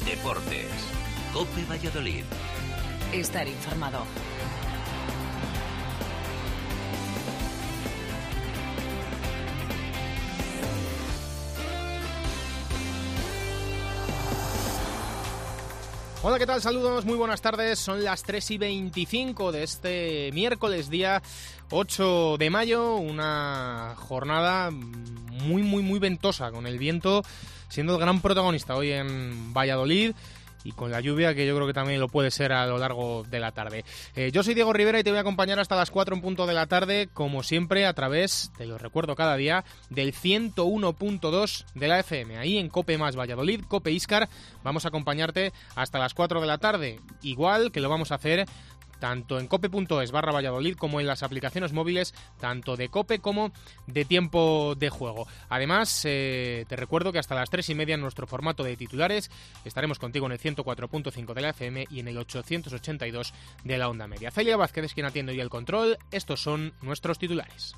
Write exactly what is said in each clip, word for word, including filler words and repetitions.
Deportes. COPE Valladolid. Estar informado. Hola, ¿qué tal? Saludos, muy buenas tardes. Son las tres y veinticinco de este miércoles, día ocho de mayo. Una jornada muy, muy, muy ventosa, con el viento siendo el gran protagonista hoy en Valladolid. Y con la lluvia, que yo creo que también lo puede ser a lo largo de la tarde. Eh, yo soy Diego Rivera y te voy a acompañar hasta las cuatro en punto de la tarde, como siempre, a través, te lo recuerdo cada día, del ciento uno punto dos de la F M. Ahí en COPE más Valladolid, COPE Íscar, vamos a acompañarte hasta las cuatro de la tarde. Igual que lo vamos a hacer tanto en cope.es barra Valladolid como en las aplicaciones móviles, tanto de COPE como de Tiempo de Juego. Además, eh, te recuerdo que hasta las tres y media en nuestro formato de titulares estaremos contigo en el ciento cuatro punto cinco de la F M y en el ochocientos ochenta y dos de la onda media. Celia Vázquez es quien atiende hoy el control. Estos son nuestros titulares.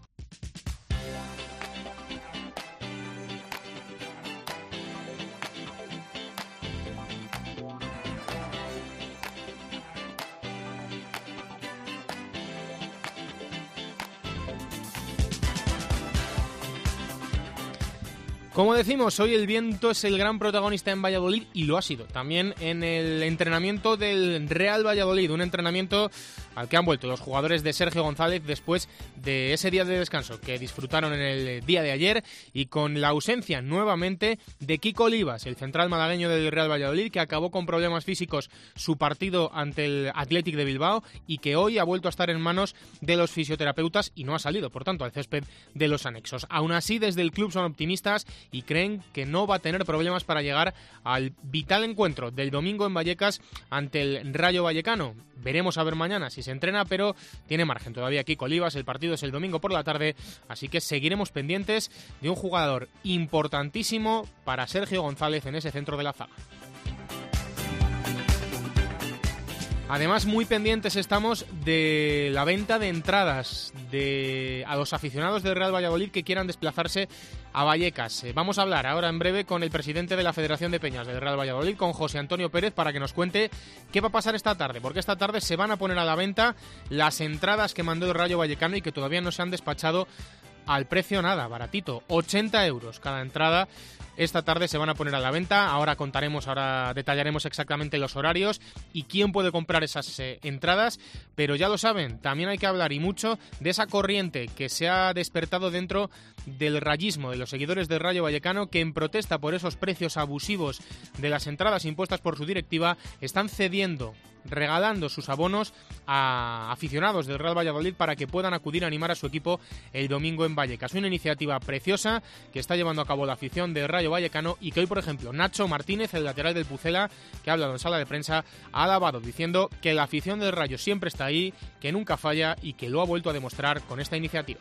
Como decimos, hoy el viento es el gran protagonista en Valladolid y lo ha sido también en el entrenamiento del Real Valladolid, un entrenamiento al que han vuelto los jugadores de Sergio González después de ese día de descanso que disfrutaron en el día de ayer, y con la ausencia nuevamente de Kiko Olivas, el central malagueño del Real Valladolid, que acabó con problemas físicos su partido ante el Athletic de Bilbao y que hoy ha vuelto a estar en manos de los fisioterapeutas y no ha salido, por tanto, al césped de los anexos. Aún así, desde el club son optimistas y creen que no va a tener problemas para llegar al vital encuentro del domingo en Vallecas ante el Rayo Vallecano. Veremos a ver mañana si se entrena, pero tiene margen todavía Kiko Olivas. El partido es el domingo por la tarde, así que seguiremos pendientes de un jugador importantísimo para Sergio González en ese centro de la zaga. Además, muy pendientes estamos de la venta de entradas de a los aficionados del Real Valladolid que quieran desplazarse a Vallecas. Eh, vamos a hablar ahora en breve con el presidente de la Federación de Peñas del Real Valladolid, con José Antonio Pérez, para que nos cuente qué va a pasar esta tarde, porque esta tarde se van a poner a la venta las entradas que mandó el Rayo Vallecano y que todavía no se han despachado al precio nada, baratito, ochenta euros cada entrada. Esta tarde se van a poner a la venta. Ahora contaremos, ahora detallaremos exactamente los horarios y quién puede comprar esas eh, entradas. Pero ya lo saben, también hay que hablar y mucho de esa corriente que se ha despertado dentro del rayismo de los seguidores del Rayo Vallecano, que en protesta por esos precios abusivos de las entradas impuestas por su directiva están cediendo, regalando sus abonos a aficionados del Real Valladolid para que puedan acudir a animar a su equipo el domingo en Vallecas. Una iniciativa preciosa que está llevando a cabo la afición del Rayo Vallecano y que hoy, por ejemplo, Nacho Martínez, el lateral del Pucela, que ha hablado en sala de prensa, ha alabado diciendo que la afición del Rayo siempre está ahí, que nunca falla y que lo ha vuelto a demostrar con esta iniciativa.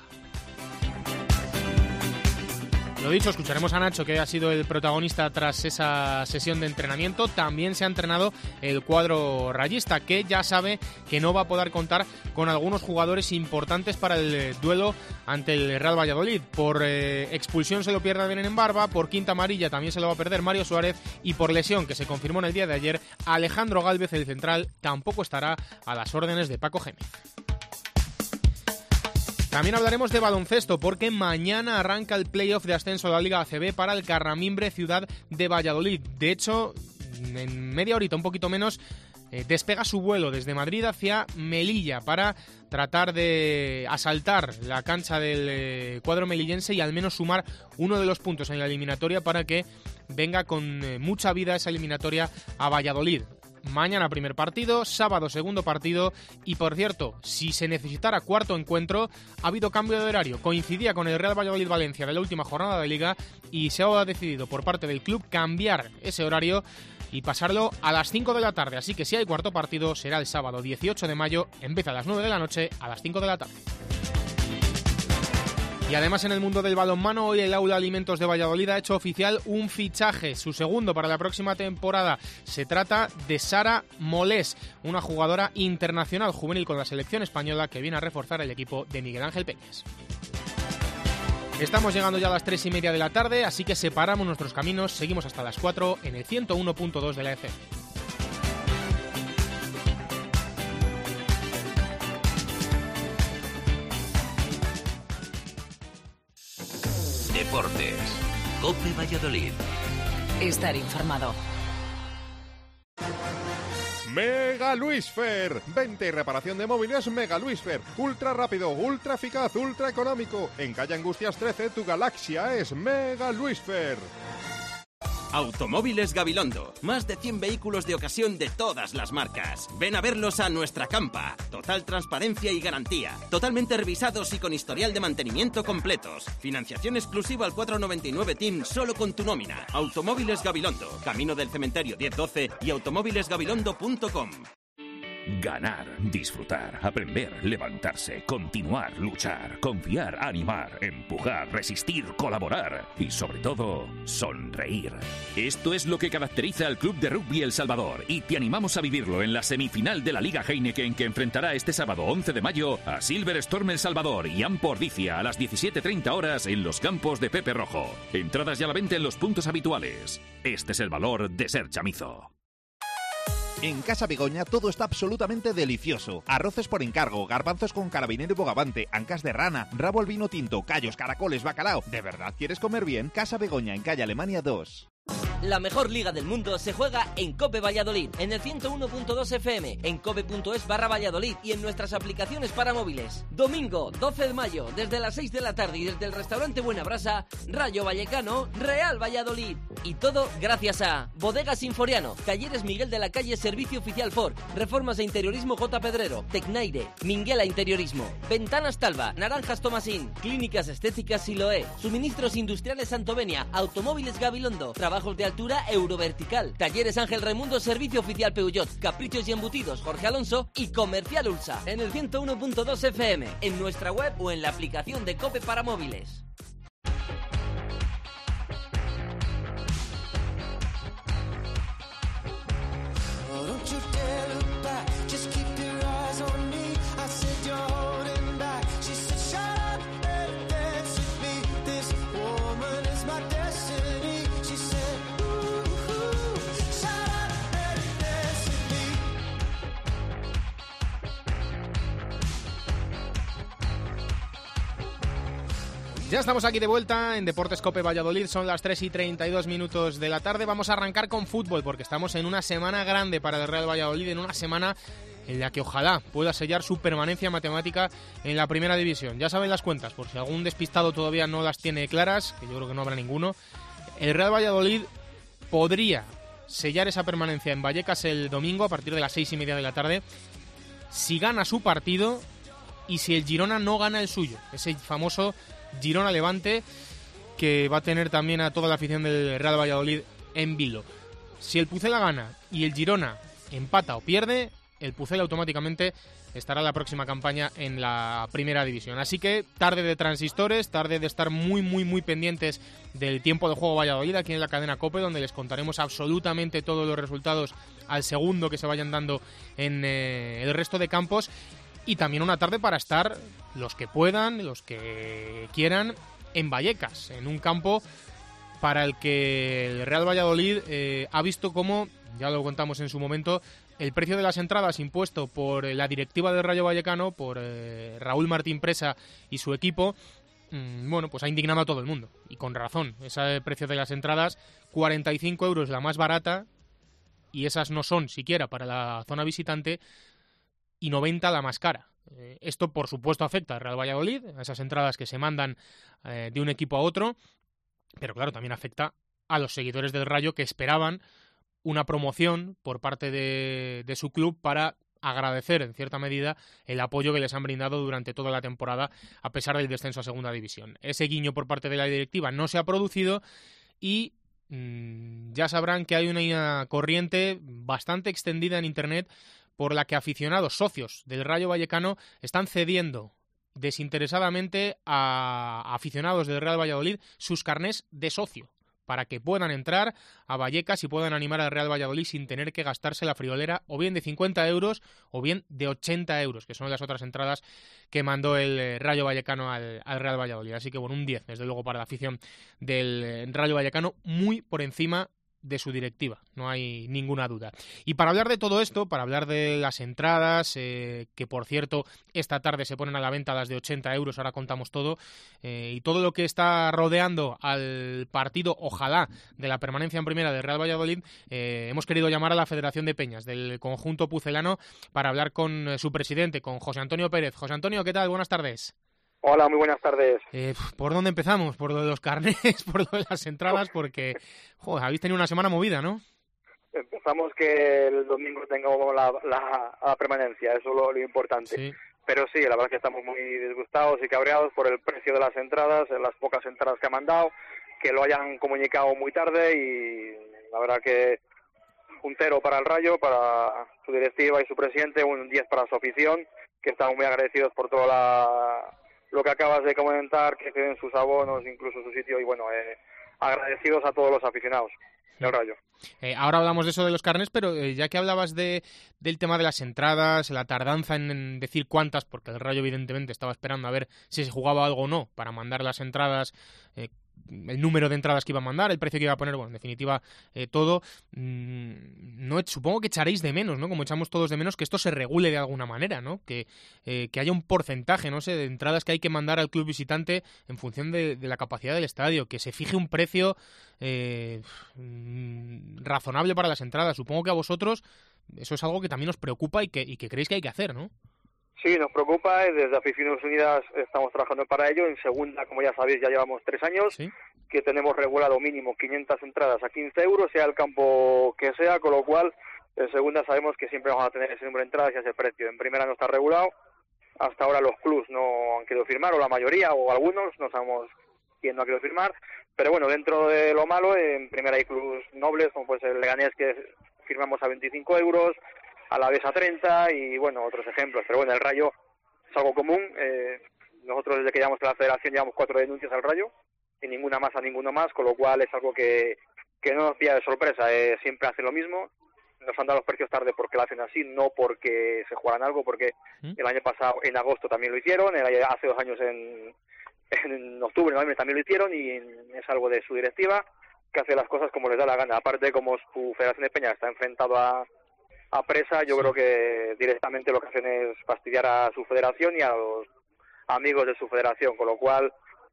Lo dicho, escucharemos a Nacho, que ha sido el protagonista tras esa sesión de entrenamiento. También se ha entrenado el cuadro rayista, que ya sabe que no va a poder contar con algunos jugadores importantes para el duelo ante el Real Valladolid. Por eh, expulsión se lo pierde Adrián en Barba, por quinta amarilla también se lo va a perder Mario Suárez, y por lesión, que se confirmó en el día de ayer, Alejandro Gálvez, el central, tampoco estará a las órdenes de Paco Gémez. También hablaremos de baloncesto, porque mañana arranca el playoff de ascenso de la Liga A C B para el Carramimbre Ciudad de Valladolid. De hecho, en media horita, un poquito menos, eh, despega su vuelo desde Madrid hacia Melilla para tratar de asaltar la cancha del eh, cuadro melillense y al menos sumar uno de los puntos en la eliminatoria para que venga con eh, mucha vida esa eliminatoria a Valladolid. Mañana primer partido, sábado segundo partido y, por cierto, si se necesitara cuarto encuentro, ha habido cambio de horario. Coincidía con el Real Valladolid-Valencia de la última jornada de Liga y se ha decidido por parte del club cambiar ese horario y pasarlo a las cinco de la tarde. Así que si hay cuarto partido será el sábado dieciocho de mayo, empieza a las nueve de la noche a las cinco de la tarde. Y además, en el mundo del balonmano, hoy el Aula Alimentos de Valladolid ha hecho oficial un fichaje, su segundo para la próxima temporada. Se trata de Sara Molés, una jugadora internacional juvenil con la selección española que viene a reforzar el equipo de Miguel Ángel Peñas. Estamos llegando ya a las tres y media de la tarde, así que separamos nuestros caminos, seguimos hasta las cuatro en el ciento uno punto dos de la F M. Deportes. COPE Valladolid. Estar informado. Mega Luisfer, venta y reparación de móviles Mega Luisfer, ultra rápido, ultra eficaz, ultra económico. En calle Angustias trece, tu galaxia es Mega Luisfer. Automóviles Gabilondo, más de cien vehículos de ocasión de todas las marcas. Ven a verlos a nuestra campa. Total transparencia y garantía. Totalmente revisados y con historial de mantenimiento completos. Financiación exclusiva al cuatro noventa y nueve T I M solo con tu nómina. Automóviles Gabilondo, Camino del Cementerio diez doce y automóviles gabilondo punto com. Ganar, disfrutar, aprender, levantarse, continuar, luchar, confiar, animar, empujar, resistir, colaborar y sobre todo, sonreír. Esto es lo que caracteriza al Club de Rugby El Salvador y te animamos a vivirlo en la semifinal de la Liga Heineken, que enfrentará este sábado once de mayo a Silver Storm El Salvador y Ampo Ordizia a las diecisiete treinta horas en los campos de Pepe Rojo. Entradas ya a la venta en los puntos habituales. Este es el valor de ser chamizo. En Casa Begoña todo está absolutamente delicioso. Arroces por encargo, garbanzos con carabinero y bogavante, ancas de rana, rabo al vino tinto, callos, caracoles, bacalao. ¿De verdad quieres comer bien? Casa Begoña, en calle Alemania dos. La mejor liga del mundo se juega en COPE Valladolid, en el ciento uno punto dos F M, en cope punto es barra Valladolid y en nuestras aplicaciones para móviles. Domingo, doce de mayo, desde las seis de la tarde y desde el restaurante Buena Brasa, Rayo Vallecano, Real Valladolid. Y todo gracias a Bodegas Sinforiano, Talleres Miguel de la Calle, Servicio Oficial Ford, Reformas de Interiorismo J. Pedrero, Tecnaire, Minguela Interiorismo, Ventanas Talva, Naranjas Tomasín, Clínicas Estéticas Siloé, Suministros Industriales Santovenia, Automóviles Gabilondo, Trabajos de altura Eurovertical, Talleres Ángel Raimundo, Servicio Oficial Peugeot, Caprichos y Embutidos Jorge Alonso y Comercial Ulsa. En el ciento uno punto dos F M, en nuestra web o en la aplicación de COPE para móviles. Ya estamos aquí de vuelta en Deportes COPE Valladolid, son las tres y treinta y dos minutos de la tarde. Vamos a arrancar con fútbol porque estamos en una semana grande para el Real Valladolid, en una semana en la que ojalá pueda sellar su permanencia matemática en la primera división. Ya saben las cuentas, por si algún despistado todavía no las tiene claras, que yo creo que no habrá ninguno. El Real Valladolid podría sellar esa permanencia en Vallecas el domingo a partir de las seis y media de la tarde si gana su partido y si el Girona no gana el suyo, ese famoso Girona-Levante que va a tener también a toda la afición del Real Valladolid en vilo. Si el Pucela gana y el Girona empata o pierde, el Pucela automáticamente estará la próxima campaña en la primera división. Así que tarde de transistores, tarde de estar muy muy muy pendientes del tiempo de juego Valladolid aquí en la cadena COPE, donde les contaremos absolutamente todos los resultados al segundo que se vayan dando en eh, el resto de campos. Y también una tarde para estar los que puedan, los que quieran, en Vallecas, en un campo para el que el Real Valladolid eh, ha visto cómo, ya lo contamos en su momento, el precio de las entradas impuesto por la directiva del Rayo Vallecano, por eh, Raúl Martín Presa y su equipo, mmm, bueno, pues ha indignado a todo el mundo. Y con razón, ese precio de las entradas, cuarenta y cinco euros la más barata, y esas no son siquiera para la zona visitante, y noventa la más cara. Eh, esto, por supuesto, afecta al Real Valladolid, a esas entradas que se mandan eh, de un equipo a otro, pero claro, también afecta a los seguidores del Rayo que esperaban una promoción por parte de, de su club para agradecer, en cierta medida, el apoyo que les han brindado durante toda la temporada, a pesar del descenso a Segunda División. Ese guiño por parte de la directiva no se ha producido y mmm, ya sabrán que hay una corriente bastante extendida en Internet por la que aficionados, socios del Rayo Vallecano, están cediendo desinteresadamente a aficionados del Real Valladolid sus carnés de socio para que puedan entrar a Vallecas y puedan animar al Real Valladolid sin tener que gastarse la friolera o bien de cincuenta euros o bien de ochenta euros, que son las otras entradas que mandó el Rayo Vallecano al, al Real Valladolid. Así que bueno, un diez desde luego para la afición del Rayo Vallecano, muy por encima de su directiva, no hay ninguna duda. Y para hablar de todo esto, para hablar de las entradas, eh, que por cierto esta tarde se ponen a la venta las de ochenta euros, ahora contamos todo, eh, y todo lo que está rodeando al partido, ojalá, de la permanencia en primera del Real Valladolid, eh, hemos querido llamar a la Federación de Peñas del conjunto pucelano para hablar con eh, su presidente, con José Antonio Pérez. José Antonio, ¿qué tal? Buenas tardes. Hola, muy buenas tardes. Eh, ¿Por dónde empezamos? ¿Por lo de los carnés? ¿Por lo de las entradas? Porque, joder, habéis tenido una semana movida, ¿no? Empezamos que el domingo tengamos la, la, la permanencia, eso es lo, lo importante. Sí. Pero sí, la verdad es que estamos muy disgustados y cabreados por el precio de las entradas, las pocas entradas que han mandado, que lo hayan comunicado muy tarde y la verdad que un cero para el Rayo, para su directiva y su presidente, un diez para su afición, que estamos muy agradecidos por toda la... lo que acabas de comentar, que ceden sus abonos, incluso su sitio, y bueno, eh, agradecidos a todos los aficionados del Rayo. Eh, ahora hablamos de eso de los carnés, pero eh, ya que hablabas de del tema de las entradas, la tardanza en, en decir cuántas, porque el Rayo evidentemente estaba esperando a ver si se jugaba algo o no para mandar las entradas, eh, el número de entradas que iba a mandar, el precio que iba a poner, bueno, en definitiva, eh, todo. Mmm, no, supongo que echaréis de menos, ¿no? Como echamos todos de menos, que esto se regule de alguna manera, ¿no? Que, eh, que haya un porcentaje, no sé, de entradas que hay que mandar al club visitante en función de, de la capacidad del estadio, que se fije un precio eh, razonable para las entradas. Supongo que a vosotros eso es algo que también os preocupa y que, y que creéis que hay que hacer, ¿no? Sí, nos preocupa, desde Aficiones Unidas estamos trabajando para ello. En segunda, como ya sabéis, ya llevamos tres años, ¿sí?, que tenemos regulado mínimo quinientas entradas a quince euros, sea el campo que sea, con lo cual en segunda sabemos que siempre vamos a tener ese número de entradas y ese precio. En primera no está regulado, hasta ahora los clubs no han querido firmar, o la mayoría, o algunos, no sabemos quién no ha querido firmar, pero bueno, dentro de lo malo, en primera hay clubs nobles, como puede ser el Leganés, que firmamos a veinticinco euros, a la vez a treinta y bueno, otros ejemplos. Pero bueno, el Rayo es algo común. Eh, nosotros desde que llegamos a la federación llevamos cuatro denuncias al Rayo y ninguna más a ninguno más, con lo cual es algo que, que no nos pilla de sorpresa. Eh, siempre hacen lo mismo. Nos han dado los precios tarde porque lo hacen así, no porque se juegan algo, porque el año pasado en agosto también lo hicieron, el, hace dos años en, en octubre, noviembre también lo hicieron y es algo de su directiva que hace las cosas como les da la gana. Aparte, como su Federación de Peña está enfrentado a a presa, yo creo que directamente lo que hacen es fastidiar a su federación y a los amigos de su federación, con lo cual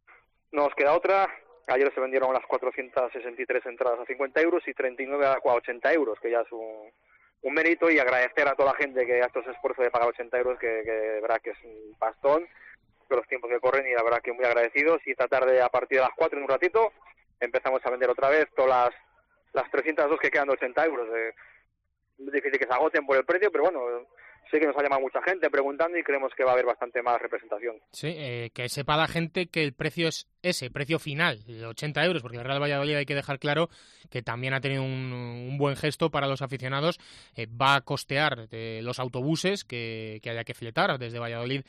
no nos queda otra. Ayer se vendieron las cuatrocientas sesenta y tres entradas a cincuenta euros y treinta y nueve a ochenta euros, que ya es un, un mérito, y agradecer a toda la gente que ha hecho ese esfuerzo de pagar ochenta euros, que, que de verdad que es un pastón con los tiempos que corren, y la verdad que muy agradecidos. Y esta tarde, a partir de las cuatro, en un ratito, empezamos a vender otra vez todas las, las trescientas dos que quedan de ochenta euros. Eh, Es difícil que se agoten por el precio, pero bueno, sé que nos ha llamado mucha gente preguntando y creemos que va a haber bastante más representación. Sí, eh, que sepa la gente que el precio es ese, precio final, de ochenta euros, porque el Real Valladolid, hay que dejar claro que también ha tenido un, un buen gesto para los aficionados. Eh, va a costear eh, los autobuses que, que haya que fletar desde Valladolid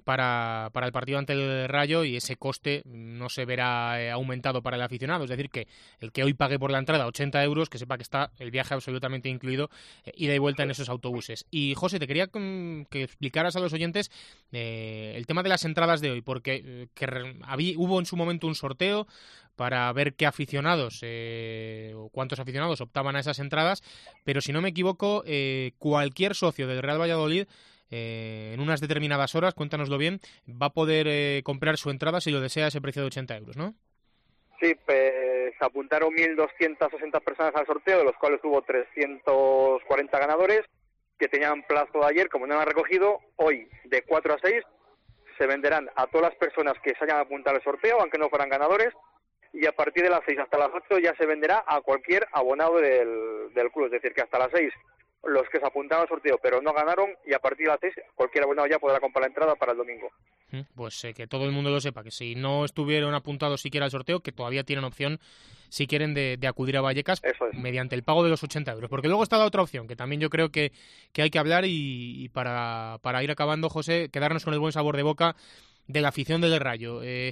para, para el partido ante el Rayo, y ese coste no se verá eh, aumentado para el aficionado. Es decir, que el que hoy pague por la entrada ochenta euros, que sepa que está el viaje absolutamente incluido, eh, ida y vuelta en esos autobuses. Y José, te quería que, que explicaras a los oyentes eh, el tema de las entradas de hoy, porque eh, que había, hubo en su momento un sorteo para ver qué aficionados eh, o cuántos aficionados optaban a esas entradas, pero si no me equivoco, eh, cualquier socio del Real Valladolid Eh, en unas determinadas horas, cuéntanoslo bien, va a poder eh, comprar su entrada si lo desea a ese precio de ochenta euros, ¿no? Sí, pues se apuntaron mil doscientas sesenta personas al sorteo, de los cuales hubo trescientos cuarenta ganadores que tenían plazo de ayer. Como no han recogido, hoy de cuatro a seis se venderán a todas las personas que se hayan apuntado al sorteo, aunque no fueran ganadores, y a partir de las seis hasta las ocho ya se venderá a cualquier abonado del, del club. Es decir, que hasta las seis los que se apuntaron al sorteo pero no ganaron, y a partir de las seis cualquier abonado ya podrá comprar la entrada para el domingo. Pues eh, que todo el mundo lo sepa, que si no estuvieron apuntados siquiera al sorteo, que todavía tienen opción, si quieren, de, de acudir a Vallecas mediante el pago de los ochenta euros. Porque luego está la otra opción, que también yo creo que, que hay que hablar, y, y para, para ir acabando, José, quedarnos con el buen sabor de boca de la afición del Rayo. Eh,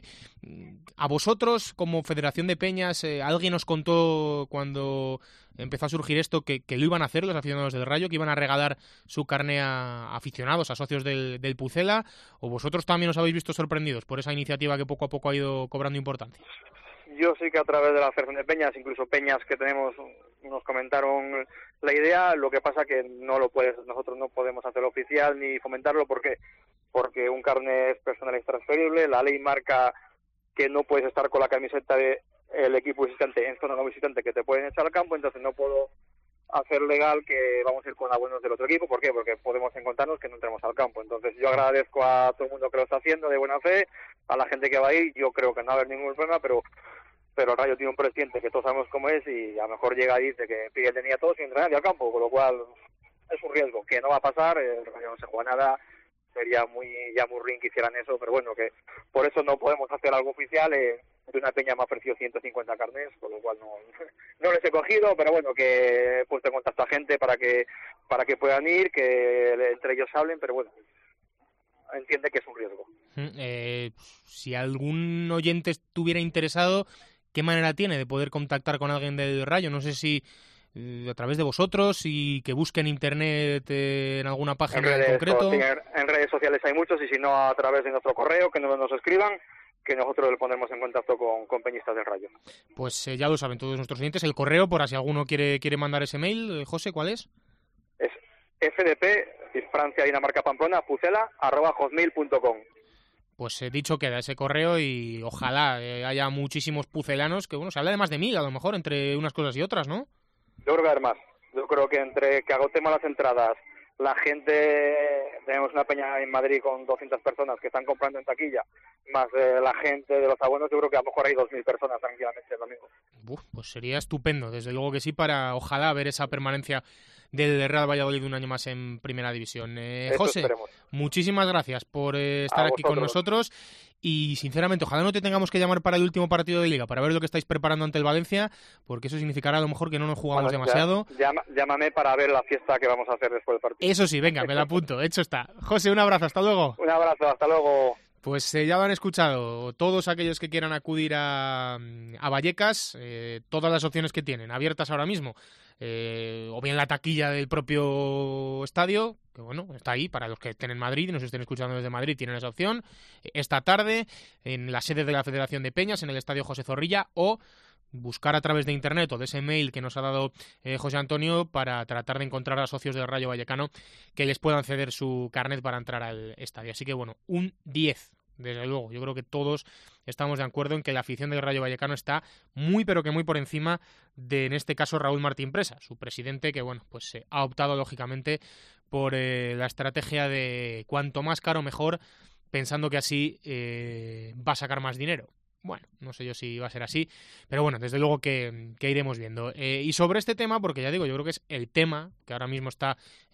a vosotros, como Federación de Peñas, eh, alguien os contó cuando empezó a surgir esto que, que lo iban a hacer los aficionados del Rayo, que iban a regalar su carné a aficionados, a socios del, del Pucela, o vosotros también os habéis visto sorprendidos por esa iniciativa que poco a poco ha ido cobrando importancia? Yo sí que a través de la Federación de Peñas, incluso peñas que tenemos, nos comentaron la idea. Lo que pasa que no lo puedes, nosotros no podemos hacerlo oficial ni fomentarlo porque porque un carné es personal e intransferible. La ley marca que no puedes estar con la camiseta de el equipo visitante en zona no visitante, que te pueden echar al campo. Entonces no puedo hacer legal que vamos a ir con abonos del otro equipo. ¿Por qué? Porque podemos encontrarnos que no entremos al campo. Entonces yo agradezco a todo el mundo que lo está haciendo de buena fe, a la gente que va a ir. Yo creo que no va a haber ningún problema, pero pero el Rayo tiene un presidente que todos sabemos cómo es y a lo mejor llega y dice que pide el D N I a todos y entra nadie al campo, con lo cual es un riesgo que no va a pasar. El Rayo no se juega nada, sería muy ya muy ring que hicieran eso, pero bueno, que por eso no podemos hacer algo oficial. Eh, de una peña me ha ofrecido ciento cincuenta carnés, con lo cual no, no les he cogido, pero bueno, que he puesto en contacto a gente para que para que puedan ir, que entre ellos hablen, pero bueno, entiende que es un riesgo. Eh, si algún oyente estuviera interesado, ¿qué manera tiene de poder contactar con alguien del Rayo? No sé si eh, a través de vosotros y que busque en internet eh, en alguna página en, redes, en concreto. Sí, en redes sociales hay muchos y si no a través de nuestro correo, que nos, nos escriban, que nosotros le pondremos en contacto con, con peñistas del Rayo. Pues eh, ya lo saben todos nuestros oyentes. El correo, por si alguno quiere quiere mandar ese mail, eh, José, ¿cuál es? Es F D P, Francia, Dinamarca, Pamplona, Pucela, arroba hotmail punto com. Pues eh, dicho queda ese correo y ojalá eh, haya muchísimos pucelanos, que bueno, se habla de más de mil a lo mejor entre unas cosas y otras, ¿no? Yo creo que hay más. Yo creo que entre que agotemos las entradas, la gente, tenemos una peña en Madrid con doscientas personas que están comprando en taquilla, más eh, la gente de los abonos, yo creo que a lo mejor hay dos mil personas tranquilamente el domingo. Uf, pues sería estupendo, desde luego que sí, para ojalá ver esa permanencia del Real Valladolid un año más en Primera División. Eh, José, esperemos. Muchísimas gracias por eh, estar aquí con nosotros y sinceramente ojalá no te tengamos que llamar para el último partido de Liga para ver lo que estáis preparando ante el Valencia, porque eso significará a lo mejor que no nos jugamos bueno, demasiado. Ya, llama, llámame para ver la fiesta que vamos a hacer después del partido. Eso sí, venga, me la apunto, hecho está. José, un abrazo, hasta luego. Un abrazo, hasta luego. Pues eh, ya lo han escuchado, todos aquellos que quieran acudir a, a Vallecas, eh, todas las opciones que tienen, abiertas ahora mismo, eh, o bien la taquilla del propio estadio, que bueno, está ahí para los que estén en Madrid y nos estén escuchando desde Madrid, tienen esa opción, esta tarde en la sede de la Federación de Peñas, en el Estadio José Zorrilla, o buscar a través de internet o de ese mail que nos ha dado eh, José Antonio para tratar de encontrar a socios del Rayo Vallecano que les puedan ceder su carnet para entrar al estadio. Así que bueno, un diez, desde luego. Yo creo que todos estamos de acuerdo en que la afición del Rayo Vallecano está muy pero que muy por encima de, en este caso, Raúl Martín Presa, su presidente, que bueno, pues eh, ha optado lógicamente por eh, la estrategia de cuanto más caro mejor, pensando que así eh, va a sacar más dinero. Bueno, no sé yo si va a ser así, pero bueno, desde luego que, que iremos viendo. Eh, y sobre este tema, porque ya digo, yo creo que es el tema que ahora mismo está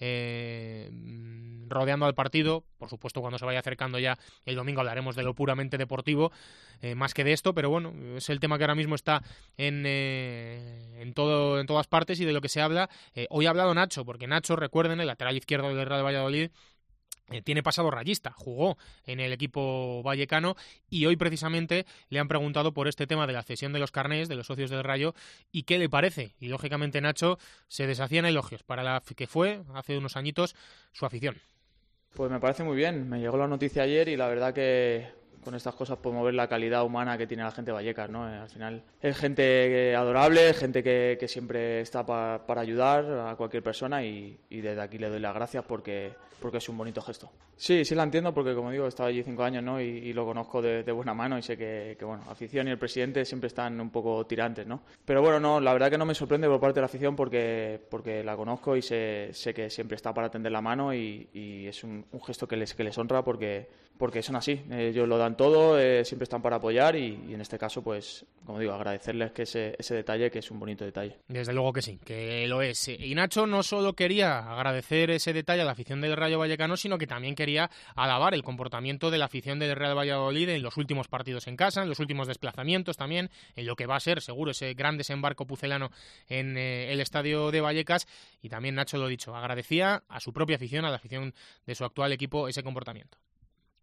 eh, rodeando al partido. Por supuesto, cuando se vaya acercando ya el domingo hablaremos de lo puramente deportivo, eh, más que de esto, pero bueno, es el tema que ahora mismo está en, eh, en, todo, en todas partes y de lo que se habla. Eh, hoy ha hablado Nacho, porque Nacho, recuerden, el lateral izquierdo del Real Valladolid, Eh, tiene pasado rayista, jugó en el equipo vallecano y hoy precisamente le han preguntado por este tema de la cesión de los carnés de los socios del Rayo y qué le parece. Y lógicamente Nacho se deshacía en elogios para la que fue hace unos añitos su afición. Pues me parece muy bien, me llegó la noticia ayer y la verdad que con estas cosas podemos ver la calidad humana que tiene la gente de Vallecas, ¿no? Al final es gente adorable, gente que, que siempre está pa, para ayudar a cualquier persona y, y desde aquí le doy las gracias porque, porque es un bonito gesto. Sí, sí la entiendo porque, como digo, he estado allí cinco años, ¿no? Y, y lo conozco de, de buena mano y sé que, que, bueno, la afición y el presidente siempre están un poco tirantes, ¿no? Pero bueno, no, la verdad que no me sorprende por parte de la afición porque, porque la conozco y sé, sé que siempre está para tender la mano y, y es un, un gesto que les, que les honra porque, porque son así, ellos lo dan todo, eh, siempre están para apoyar y, y en este caso, pues, como digo, agradecerles que ese, ese detalle, que es un bonito detalle. Desde luego que sí, que lo es. Y Nacho no solo quería agradecer ese detalle a la afición del Rayo Vallecano, sino que también quería alabar el comportamiento de la afición del Real Valladolid en los últimos partidos en casa, en los últimos desplazamientos también, en lo que va a ser seguro ese gran desembarco pucelano en eh, el estadio de Vallecas. Y también Nacho lo ha dicho, agradecía a su propia afición, a la afición de su actual equipo, ese comportamiento.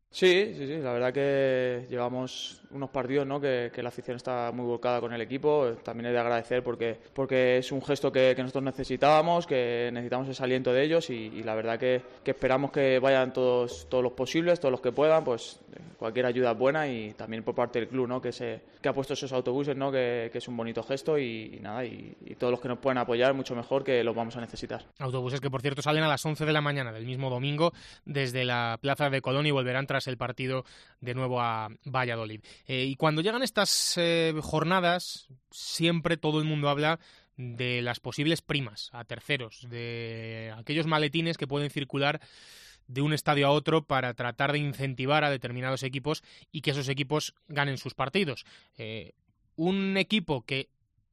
Sí, sí, sí, la verdad que llevamos unos partidos, ¿no? que, que la afición está muy volcada con el equipo. También he de agradecer porque, porque es un gesto que, que nosotros necesitábamos, que necesitamos ese aliento de ellos y, y la verdad que, que esperamos que vayan todos, todos los posibles, todos los que puedan, pues cualquier ayuda es buena y también por parte del club, ¿no? que, se, que ha puesto esos autobuses, ¿no? que, que es un bonito gesto y, y nada, y, y todos los que nos puedan apoyar mucho mejor, que los vamos a necesitar. Autobuses que por cierto salen a las once de la mañana del mismo domingo desde la Plaza de Colón y volverán tras el partido de nuevo a Valladolid. Eh, y cuando llegan estas eh, jornadas, siempre todo el mundo habla de las posibles primas a terceros, de aquellos maletines que pueden circular de un estadio a otro para tratar de incentivar a determinados equipos y que esos equipos ganen sus partidos. Eh, un equipo que,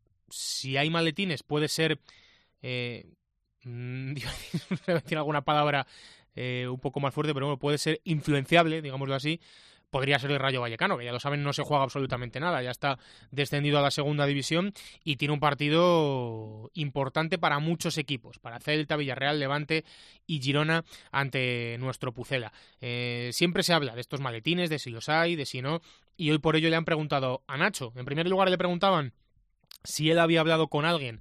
si hay maletines, puede ser... Eh, voy a decir alguna palabra eh, un poco más fuerte, pero bueno, puede ser influenciable, digámoslo así, podría ser el Rayo Vallecano, que ya lo saben, no se juega absolutamente nada, ya está descendido a la segunda división y tiene un partido importante para muchos equipos, para Celta, Villarreal, Levante y Girona ante nuestro Pucela. Eh, siempre se habla de estos maletines, de si los hay, de si no, y hoy por ello le han preguntado a Nacho. En primer lugar le preguntaban si él había hablado con alguien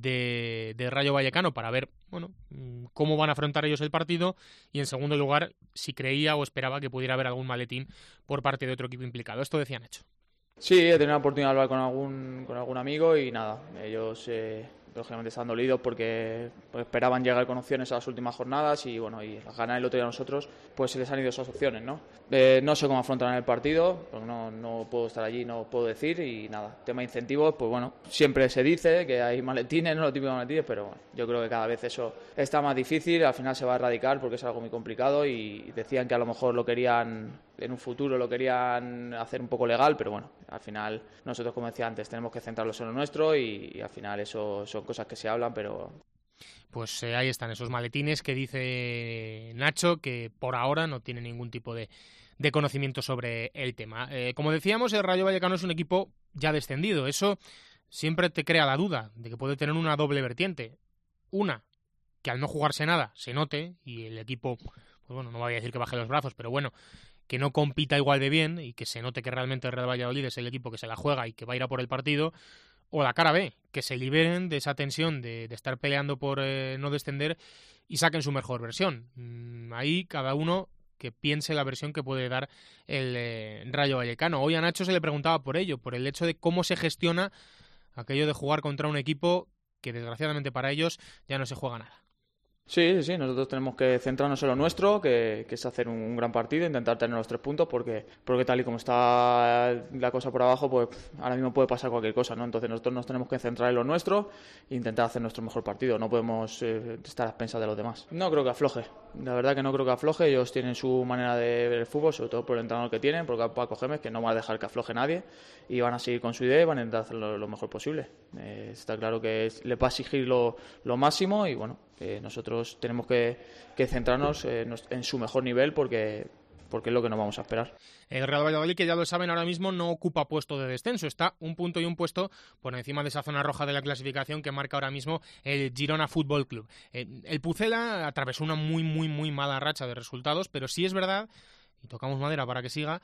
de, de Rayo Vallecano para ver, bueno, cómo van a afrontar ellos el partido, y en segundo lugar si creía o esperaba que pudiera haber algún maletín por parte de otro equipo implicado. Esto decía Nacho. Sí, he tenido la oportunidad de hablar con algún con algún amigo y nada, ellos eh, lógicamente están dolidos porque pues, esperaban llegar con opciones a las últimas jornadas y bueno, y al ganar el otro día a nosotros, pues se les han ido esas opciones, ¿no? Eh, no sé cómo afrontarán el partido, porque no, no puedo estar allí, no puedo decir y nada. Tema de incentivos, pues bueno, siempre se dice que hay maletines, no los típicos maletines, pero bueno, yo creo que cada vez eso está más difícil, al final se va a erradicar porque es algo muy complicado y decían que a lo mejor lo querían, en un futuro lo querían hacer un poco legal, pero bueno, al final nosotros, como decía antes, tenemos que centrarlos en lo nuestro y, y al final eso son cosas que se hablan, pero... Pues eh, ahí están esos maletines que dice Nacho que por ahora no tiene ningún tipo de, de conocimiento sobre el tema. Eh, como decíamos, el Rayo Vallecano es un equipo ya descendido. Eso siempre te crea la duda de que puede tener una doble vertiente. Una, que al no jugarse nada se note y el equipo, pues bueno, no voy a decir que baje los brazos, pero bueno, que no compita igual de bien y que se note que realmente el Real Valladolid es el equipo que se la juega y que va a ir a por el partido. O la cara B, que se liberen de esa tensión de, de estar peleando por eh, no descender y saquen su mejor versión. Mm, ahí cada uno que piense la versión que puede dar el eh, Rayo Vallecano. Hoy a Nacho se le preguntaba por ello, por el hecho de cómo se gestiona aquello de jugar contra un equipo que desgraciadamente para ellos ya no se juega nada. Sí, sí, nosotros tenemos que centrarnos en lo nuestro, que, que es hacer un, un gran partido, intentar tener los tres puntos, porque, porque tal y como está la cosa por abajo, pues ahora mismo puede pasar cualquier cosa, ¿no? Entonces nosotros nos tenemos que centrar en lo nuestro e intentar hacer nuestro mejor partido, no podemos eh, estar a expensas de los demás. No creo que afloje, la verdad que no creo que afloje, ellos tienen su manera de ver el fútbol, sobre todo por el entrenador que tienen, porque Paco Gémez, que no va a dejar que afloje nadie, y van a seguir con su idea y van a intentar hacerlo lo mejor posible. Eh, está claro que es, les va a exigir lo, lo máximo y bueno, Eh, nosotros tenemos que, que centrarnos eh, en su mejor nivel porque, porque es lo que nos vamos a esperar. El Real Valladolid, que ya lo saben, ahora mismo no ocupa puesto de descenso, está un punto y un puesto por encima de esa zona roja de la clasificación que marca ahora mismo el Girona Fútbol Club. Eh, el Pucela atravesó una muy, muy, muy mala racha de resultados, pero sí es verdad, y tocamos madera para que siga,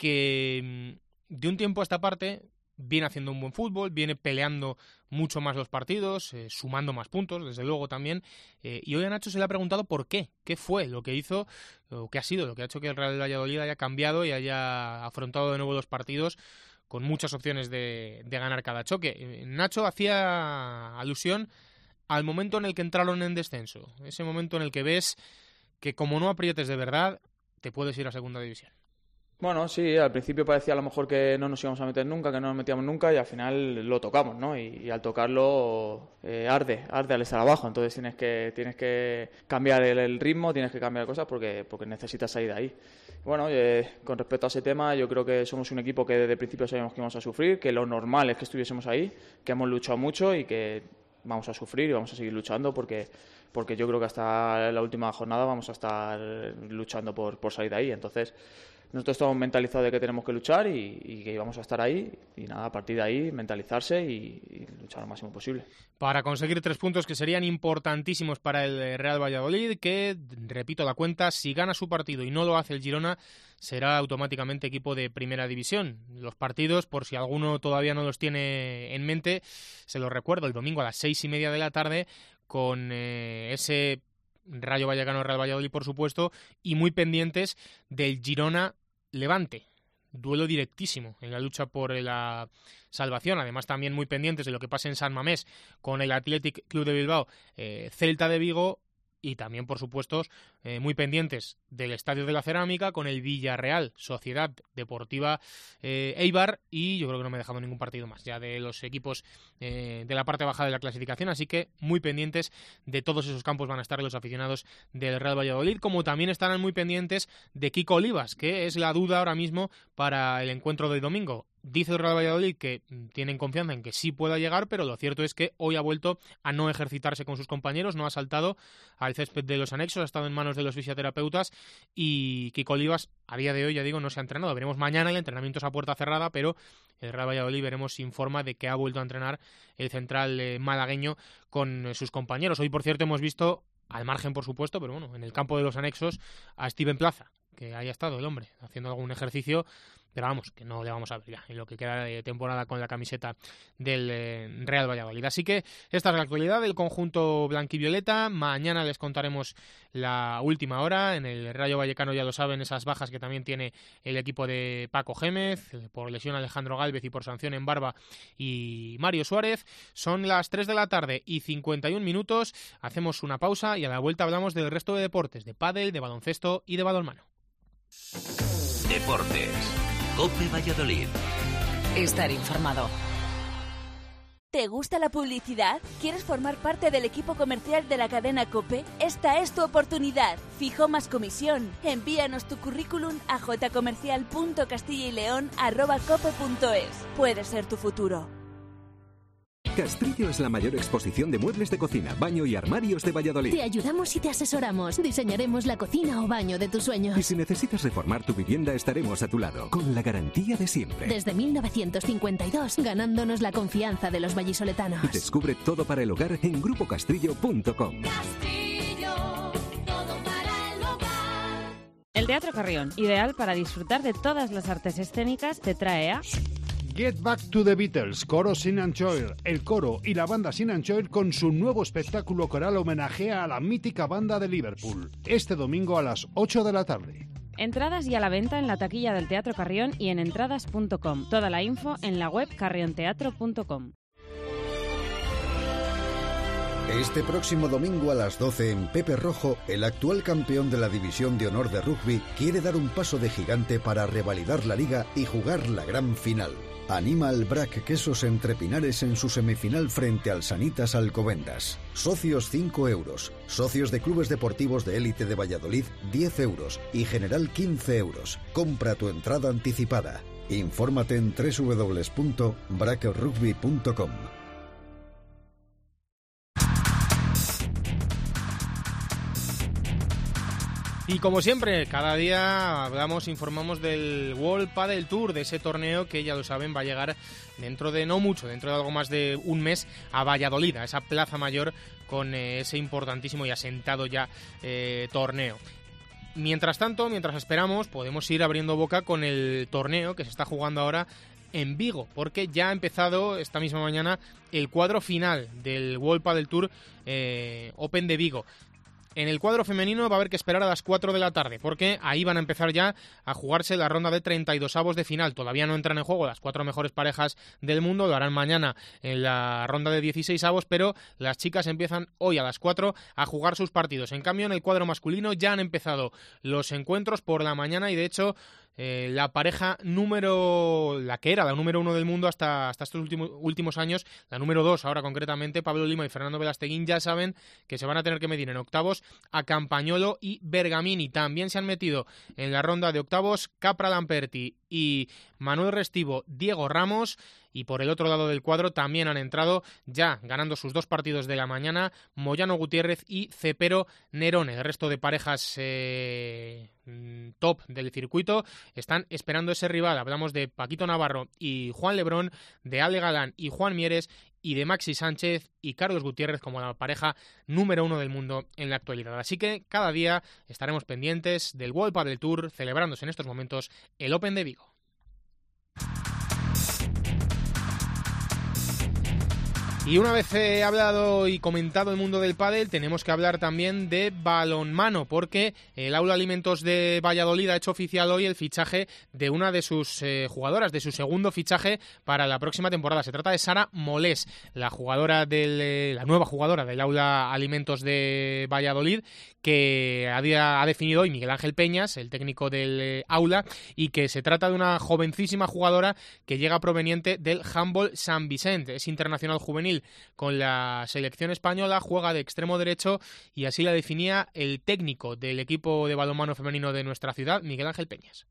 que de un tiempo a esta parte viene haciendo un buen fútbol, viene peleando mucho más los partidos, eh, sumando más puntos, desde luego también. Eh, y hoy a Nacho se le ha preguntado por qué, qué fue lo que hizo, o qué ha sido lo que ha hecho que el Real Valladolid haya cambiado y haya afrontado de nuevo los partidos con muchas opciones de, de ganar cada choque. Eh, Nacho hacía alusión al momento en el que entraron en descenso, ese momento en el que ves que como no aprietes de verdad, te puedes ir a segunda división. Bueno, sí, al principio parecía a lo mejor que no nos íbamos a meter nunca, que no nos metíamos nunca y al final lo tocamos, ¿no? Y, y al tocarlo eh, arde, arde al estar abajo, entonces tienes que tienes que cambiar el, el ritmo, tienes que cambiar cosas porque, porque necesitas salir de ahí. Bueno, eh, con respecto a ese tema, yo creo que somos un equipo que desde el principio sabíamos que íbamos a sufrir, que lo normal es que estuviésemos ahí, que hemos luchado mucho y que vamos a sufrir y vamos a seguir luchando porque... porque yo creo que hasta la última jornada vamos a estar luchando por, por salir de ahí. Entonces, nosotros estamos mentalizados de que tenemos que luchar y, y que íbamos a estar ahí, y nada, a partir de ahí mentalizarse y, y luchar lo máximo posible. Para conseguir tres puntos que serían importantísimos para el Real Valladolid, que, repito la cuenta, si gana su partido y no lo hace el Girona, será automáticamente equipo de primera división. Los partidos, por si alguno todavía no los tiene en mente, se los recuerdo, el domingo a las seis y media de la tarde, con eh, ese Rayo Vallecano-Real Valladolid, por supuesto, y muy pendientes del Girona-Levante. Duelo directísimo en la lucha por la salvación. Además, también muy pendientes de lo que pase en San Mamés con el Athletic Club de Bilbao, eh, Celta de Vigo, y también, por supuesto, eh, muy pendientes del Estadio de la Cerámica con el Villarreal, Sociedad Deportiva eh, Eibar, y yo creo que no me he dejado ningún partido más ya de los equipos eh, de la parte baja de la clasificación, así que muy pendientes de todos esos campos van a estar los aficionados del Real Valladolid, como también estarán muy pendientes de Kiko Olivas, que es la duda ahora mismo para el encuentro del domingo. Dice el Real Valladolid que tienen confianza en que sí pueda llegar, pero lo cierto es que hoy ha vuelto a no ejercitarse con sus compañeros, no ha saltado al césped de los anexos, ha estado en manos de los fisioterapeutas y Kiko Olivas a día de hoy, ya digo, no se ha entrenado. Veremos mañana, el entrenamiento es a puerta cerrada, pero el Real Valladolid veremos si informa de que ha vuelto a entrenar el central eh, malagueño con eh, sus compañeros. Hoy, por cierto, hemos visto, al margen por supuesto, pero bueno, en el campo de los anexos, a Steven Plaza, que haya estado el hombre haciendo algún ejercicio, pero vamos, que no le vamos a ver ya en lo que queda de temporada con la camiseta del eh, Real Valladolid. Así que esta es la actualidad del conjunto blanquivioleta. Mañana les contaremos la última hora. En el Rayo Vallecano, ya lo saben, esas bajas que también tiene el equipo de Paco Gémez, por lesión Alejandro Gálvez y por sanción en Barba y Mario Suárez. Son las tres de la tarde y cincuenta y un minutos. Hacemos una pausa y a la vuelta hablamos del resto de deportes, de pádel, de baloncesto y de balonmano. Deportes. COPE Valladolid. Estar informado. ¿Te gusta la publicidad? ¿Quieres formar parte del equipo comercial de la cadena COPE? Esta es tu oportunidad. Fijo más comisión. Envíanos tu currículum a jcomercial.castilla y arroba cope punto es. Puede ser tu futuro. Castrillo es la mayor exposición de muebles de cocina, baño y armarios de Valladolid. Te ayudamos y te asesoramos. Diseñaremos la cocina o baño de tus sueños. Y si necesitas reformar tu vivienda, estaremos a tu lado, con la garantía de siempre. Desde mil novecientos cincuenta y dos, ganándonos la confianza de los vallisoletanos. Descubre todo para el hogar en grupo castrillo punto com. Castrillo, todo para el hogar. El Teatro Carrión, ideal para disfrutar de todas las artes escénicas, te trae a... Get Back to the Beatles, Coro Sin and Choir. El coro y la banda Sin and Choir con su nuevo espectáculo coral homenajea a la mítica banda de Liverpool. Este domingo a las ocho de la tarde. Entradas y a la venta en la taquilla del Teatro Carrión y en entradas punto com. Toda la info en la web carrionteatro punto com. Este próximo domingo a las doce en Pepe Rojo, el actual campeón de la División de Honor de Rugby quiere dar un paso de gigante para revalidar la liga y jugar la gran final. Anima al B R A C Quesos Entre Pinares en su semifinal frente al Sanitas Alcobendas. Socios cinco euros, socios de clubes deportivos de élite de Valladolid diez euros y general quince euros. Compra tu entrada anticipada. Infórmate en doble u doble u doble u punto brac rugby punto com. Y como siempre, cada día hablamos, informamos del World Padel Tour, de ese torneo que ya lo saben va a llegar dentro de no mucho, dentro de algo más de un mes a Valladolid, a esa plaza mayor con eh, ese importantísimo y asentado ya eh, torneo. Mientras tanto, mientras esperamos, podemos ir abriendo boca con el torneo que se está jugando ahora en Vigo, porque ya ha empezado esta misma mañana el cuadro final del World Padel Tour eh, Open de Vigo. En el cuadro femenino va a haber que esperar a las cuatro de la tarde, porque ahí van a empezar ya a jugarse la ronda de treinta y dos avos de final. Todavía no entran en juego las cuatro mejores parejas del mundo, lo harán mañana en la ronda de dieciséis avos, pero las chicas empiezan hoy a las cuatro a jugar sus partidos. En cambio, en el cuadro masculino ya han empezado los encuentros por la mañana y, de hecho, Eh, la pareja número, la que era la número uno del mundo hasta, hasta estos últimos, últimos años, la número dos ahora concretamente, Pablo Lima y Fernando Velasteguín, ya saben que se van a tener que medir en octavos a Campagnolo y Bergamini. También se han metido en la ronda de octavos Capra Lamperti y Manuel Restivo, Diego Ramos. Y por el otro lado del cuadro también han entrado, ya ganando sus dos partidos de la mañana, Moyano Gutiérrez y Cepero Nerone. El resto de parejas eh, top del circuito están esperando ese rival. Hablamos de Paquito Navarro y Juan Lebrón, de Ale Galán y Juan Mieres, y de Maxi Sánchez y Carlos Gutiérrez como la pareja número uno del mundo en la actualidad. Así que cada día estaremos pendientes del World Padel Tour, celebrándose en estos momentos el Open de Vigo. Y una vez he hablado y comentado el mundo del pádel, tenemos que hablar también de balonmano, porque el Aula Alimentos de Valladolid ha hecho oficial hoy el fichaje de una de sus eh, jugadoras, de su segundo fichaje para la próxima temporada. Se trata de Sara Molés, la jugadora del, eh, la nueva jugadora del Aula Alimentos de Valladolid, que ha, ha definido hoy Miguel Ángel Peñas, el técnico del eh, Aula, y que se trata de una jovencísima jugadora que llega proveniente del Handball San Vicente. Es internacional juvenil con la selección española, juega de extremo derecho y así la definía el técnico del equipo de balonmano femenino de nuestra ciudad, Miguel Ángel Peñas.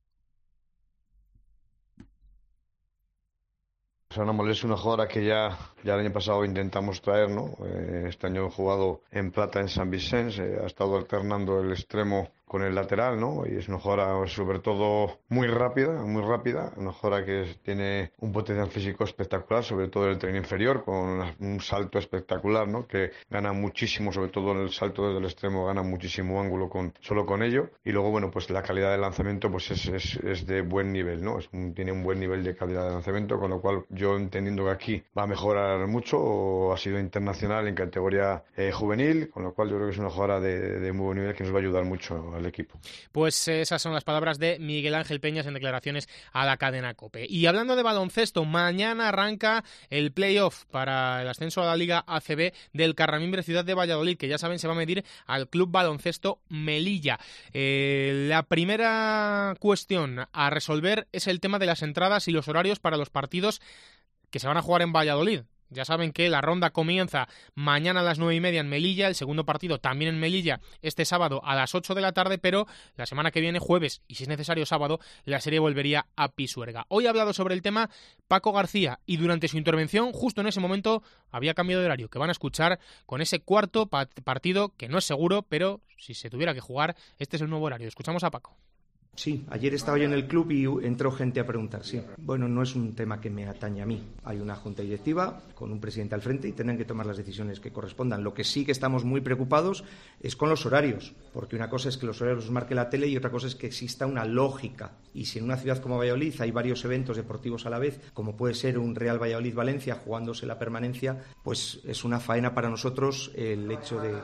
Sara Molés es una jugadora que ya, ya el año pasado intentamos traer, ¿no? Eh, este año he jugado en plata en San Vicente, eh, ha estado alternando el extremo con el lateral, ¿no? Y es una jugadora sobre todo muy rápida, muy rápida, una jugadora que tiene un potencial físico espectacular, sobre todo en el tren inferior, con un salto espectacular, ¿no? Que gana muchísimo, sobre todo en el salto desde el extremo, gana muchísimo ángulo con solo con ello. Y luego, bueno, pues la calidad del lanzamiento pues es, es, es de buen nivel, ¿no? Es un, tiene un buen nivel de calidad de lanzamiento, con lo cual yo entendiendo que aquí va a mejorar mucho, ha sido internacional en categoría eh, juvenil, con lo cual yo creo que es una jugadora de, de muy buen nivel que nos va a ayudar mucho al equipo. Pues esas son las palabras de Miguel Ángel Peñas en declaraciones a la cadena COPE. Y hablando de baloncesto, mañana arranca el playoff para el ascenso a la Liga A C B del Carramimbre Ciudad de Valladolid, que ya saben se va a medir al Club Baloncesto Melilla. Eh, la primera cuestión a resolver es el tema de las entradas y los horarios para los partidos que se van a jugar en Valladolid. Ya saben que la ronda comienza mañana a las nueve y media en Melilla, el segundo partido también en Melilla este sábado a las ocho de la tarde, pero la semana que viene, jueves, y si es necesario sábado, la serie volvería a Pisuerga. Hoy ha hablado sobre el tema Paco García y durante su intervención, justo en ese momento, había cambiado de horario, que van a escuchar con ese cuarto partido, que no es seguro, pero si se tuviera que jugar, este es el nuevo horario. Escuchamos a Paco. Sí, ayer estaba yo en el club y entró gente a preguntar, sí. Bueno, no es un tema que me atañe a mí. Hay una junta directiva con un presidente al frente y tendrán que tomar las decisiones que correspondan. Lo que sí que estamos muy preocupados es con los horarios, porque una cosa es que los horarios los marque la tele y otra cosa es que exista una lógica. Y si en una ciudad como Valladolid hay varios eventos deportivos a la vez, como puede ser un Real Valladolid-Valencia jugándose la permanencia, pues es una faena para nosotros el hecho de...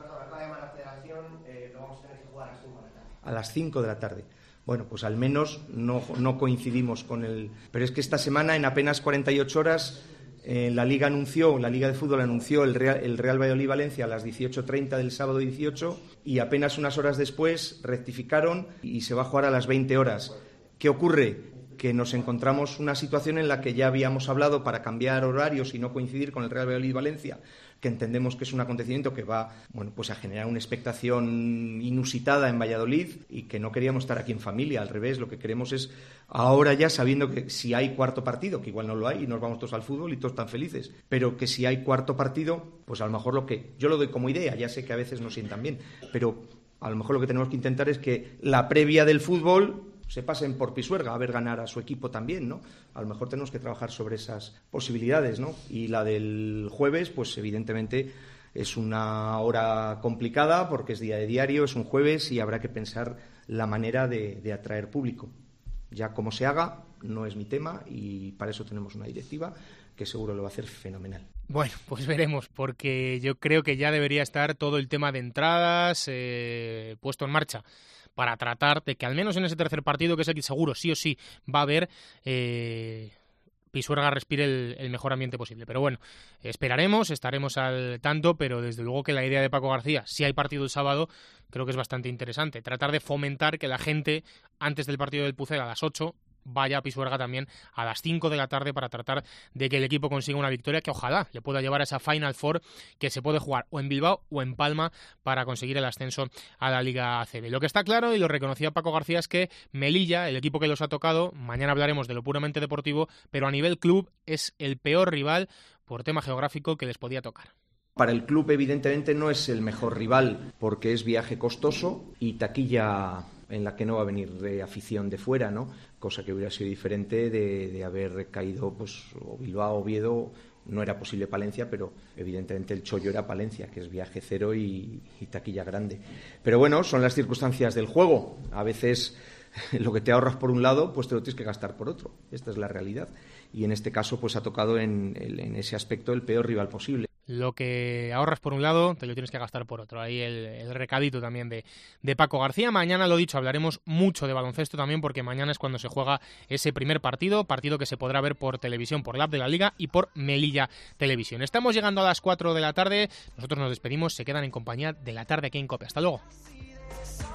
A las cinco de la tarde. Bueno, pues al menos no, no coincidimos con el... Pero es que esta semana, en apenas cuarenta y ocho horas, eh, la Liga anunció, la Liga de Fútbol anunció el Real, el Real Valladolid-Valencia a las dieciocho treinta del sábado dieciocho y apenas unas horas después rectificaron y se va a jugar a las veinte horas. ¿Qué ocurre? Que nos encontramos una situación en la que ya habíamos hablado para cambiar horarios y no coincidir con el Real Valladolid-Valencia, que entendemos que es un acontecimiento que va, bueno, pues a generar una expectación inusitada en Valladolid y que no queríamos estar aquí en familia. Al revés, lo que queremos es ahora ya, sabiendo que si hay cuarto partido, que igual no lo hay y nos vamos todos al fútbol y todos tan felices, pero que si hay cuarto partido, pues a lo mejor lo que yo lo doy como idea, ya sé que a veces no sientan bien, pero a lo mejor lo que tenemos que intentar es que la previa del fútbol se pasen por Pisuerga a ver ganar a su equipo también, ¿no? A lo mejor tenemos que trabajar sobre esas posibilidades, ¿no? Y la del jueves, pues evidentemente es una hora complicada porque es día de diario, es un jueves y habrá que pensar la manera de, de atraer público. Ya como se haga, no es mi tema y para eso tenemos una directiva que seguro lo va a hacer fenomenal. Bueno, pues veremos, porque yo creo que ya debería estar todo el tema de entradas eh, puesto en marcha, para tratar de que al menos en ese tercer partido, que es el que seguro sí o sí va a haber, eh, Pisuerga respire el, el mejor ambiente posible. Pero bueno, esperaremos, estaremos al tanto, pero desde luego que la idea de Paco García, si hay partido el sábado, creo que es bastante interesante. Tratar de fomentar que la gente, antes del partido del Pucel a las ocho, vaya a Pisuerga también a las cinco de la tarde para tratar de que el equipo consiga una victoria que ojalá le pueda llevar a esa Final Four que se puede jugar o en Bilbao o en Palma para conseguir el ascenso a la Liga A C B. Lo que está claro, y lo reconocía Paco García, es que Melilla, el equipo que los ha tocado, mañana hablaremos de lo puramente deportivo, pero a nivel club es el peor rival por tema geográfico que les podía tocar. Para el club, evidentemente, no es el mejor rival porque es viaje costoso y taquilla en la que no va a venir de afición de fuera, ¿no? Cosa que hubiera sido diferente de, de haber caído, pues, o Bilbao, Oviedo. No era posible Palencia, pero evidentemente el chollo era Palencia, que es viaje cero y, y taquilla grande. Pero bueno, son las circunstancias del juego. A veces lo que te ahorras por un lado, pues te lo tienes que gastar por otro. Esta es la realidad. Y en este caso, pues ha tocado en, en ese aspecto el peor rival posible. Lo que ahorras por un lado, te lo tienes que gastar por otro. Ahí el, el recadito también de, de Paco García. Mañana, lo dicho, hablaremos mucho de baloncesto también, porque mañana es cuando se juega ese primer partido, partido que se podrá ver por televisión, por la app de la Liga y por Melilla Televisión. Estamos llegando a las cuatro de la tarde, nosotros nos despedimos, se quedan en compañía de la tarde aquí en COPE. Hasta luego.